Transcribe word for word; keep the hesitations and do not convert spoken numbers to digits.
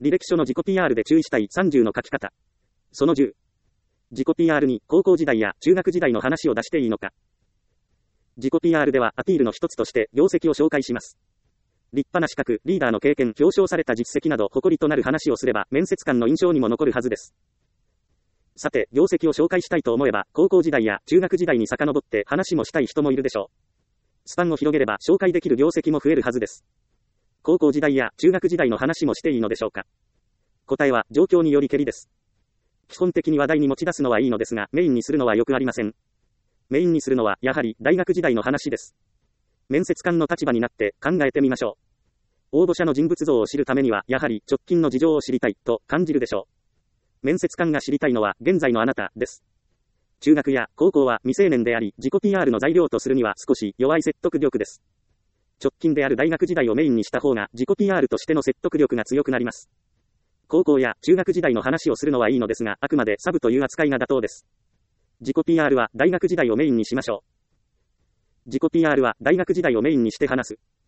履歴書の自己 ピーアール で注意したいさんじゅうの書き方。そのじゅう。自己 ピーアール に高校時代や中学時代の話を出していいのか。自己 ピーアール ではアピールの一つとして業績を紹介します。立派な資格、リーダーの経験、表彰された実績など誇りとなる話をすれば面接官の印象にも残るはずです。さて、業績を紹介したいと思えば、高校時代や中学時代に遡って話もしたい人もいるでしょう。スパンを広げれば紹介できる業績も増えるはずです。高校時代や中学時代の話もしていいのでしょうか。答えは状況によりけりです。基本的に話題に持ち出すのはいいのですが、メインにするのはよくありません。メインにするのはやはり大学時代の話です。面接官の立場になって考えてみましょう。応募者の人物像を知るためにはやはり直近の事情を知りたいと感じるでしょう。面接官が知りたいのは現在のあなたです。中学や高校は未成年であり、自己 ピーアール の材料とするには少し弱い説得力です。直近である大学時代をメインにした方が自己 ピーアール としての説得力が強くなります。高校や中学時代の話をするのはいいのですが、あくまでサブという扱いが妥当です。自己 ピーアール は大学時代をメインにしましょう。自己 ピーアール は大学時代をメインにして話す。